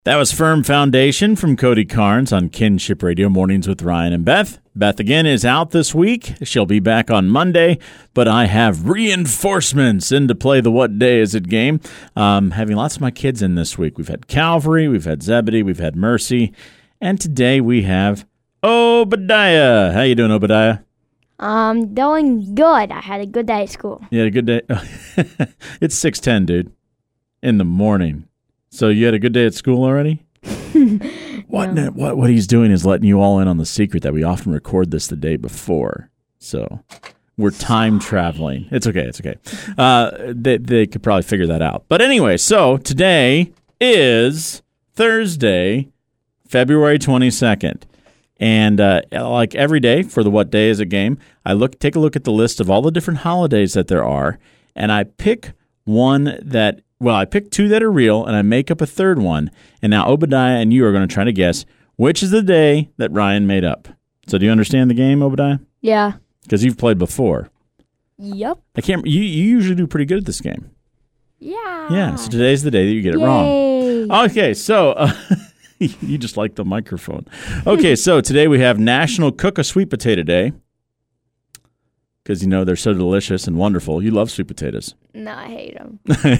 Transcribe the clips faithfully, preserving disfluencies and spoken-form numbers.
That was Firm Foundation from Cody Carnes on Kinship Radio Mornings with Ryan and Beth. Beth, again, is out this week. She'll be back on Monday, but I have reinforcements in to play the What Day Is It game. Um, having lots of my kids in this week. We've had Calvary, we've had Zebedee, we've had Mercy, and today we have Obadiah. How you doing, Obadiah? Um, doing good. I had a good day at school. You had a good day? It's six ten, dude, in the morning. So you had a good day at school already? what, No. what what he's doing is letting you all in on the secret that we often record this the day before. So we're time traveling. It's okay. It's okay. Uh, they, they could probably figure that out. But anyway, so today is Thursday, February twenty-second. And uh, like every day for the What Day Is It game, I look take a look at the list of all the different holidays that there are, and I pick one that Well, I pick two that are real, and I make up a third one. And now Obadiah and you are going to try to guess which is the day that Ryan made up. So do you understand the game, Obadiah? Yeah. Because you've played before. Yep. I can't. You, you usually do pretty good at this game. Yeah. Yeah. So today's the day that you get it Yay. wrong. Okay. So uh, you just like the microphone. Okay. So today we have National Cook a Sweet Potato Day. Because, you know, they're so delicious and wonderful. You love sweet potatoes. No, I hate them.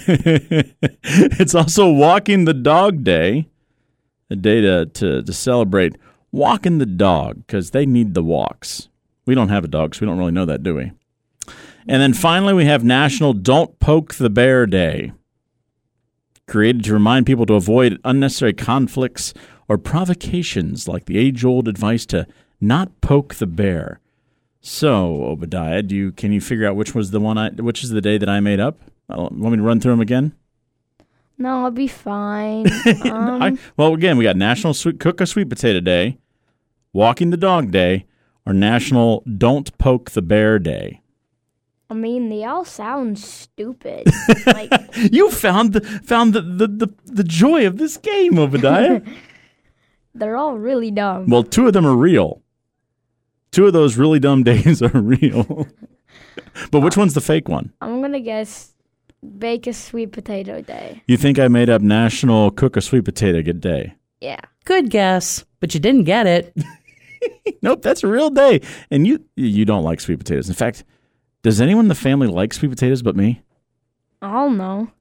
It's also Walking the Dog Day, a day to, to, to celebrate walking the dog because they need the walks. We don't have a dog, so we don't really know that, do we? And then finally, we have National Don't Poke the Bear Day, created to remind people to avoid unnecessary conflicts or provocations, like the age-old advice to not poke the bear. So, Obadiah, do you can you figure out which was the one I which is the day that I made up? Uh, want me to run through them again? No, I'll be fine. Um, I, well, again, we got National Sweet, Cook a Sweet Potato Day, Walking the Dog Day, or National Don't Poke the Bear Day. I mean, they all sound stupid. Like, You found the found the, the, the, the joy of this game, Obadiah. they're all really dumb. Well, two of them are real. Two of those really dumb days are real. But which one's the fake one? I'm going to guess Bake a Sweet Potato Day. You think I made up National Cook a Sweet Potato Day? Yeah. Good guess, but you didn't get it. Nope, that's a real day. And you you don't like sweet potatoes. In fact, does anyone in the family like sweet potatoes but me? I don't know.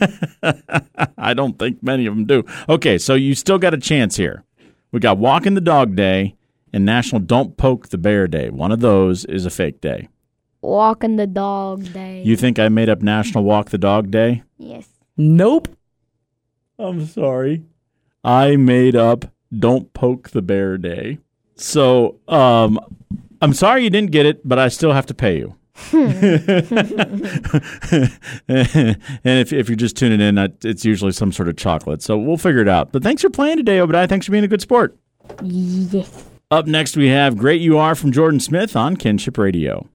I don't think many of them do. Okay, so you still got a chance here. We got Walking the Dog Day and National Don't Poke the Bear Day. One of those is a fake day. Walking the Dog Day. You think I made up National Walk the Dog Day? Yes. Nope. I'm sorry. I made up Don't Poke the Bear Day. So, um, I'm sorry you didn't get it, but I still have to pay you. And if, if you're just tuning in, it's usually some sort of chocolate. So we'll figure it out. But thanks for playing today, Obadiah. Thanks for being a good sport. Yes. Up next, we have Great You Are from Jordan Smith on Kinship Radio.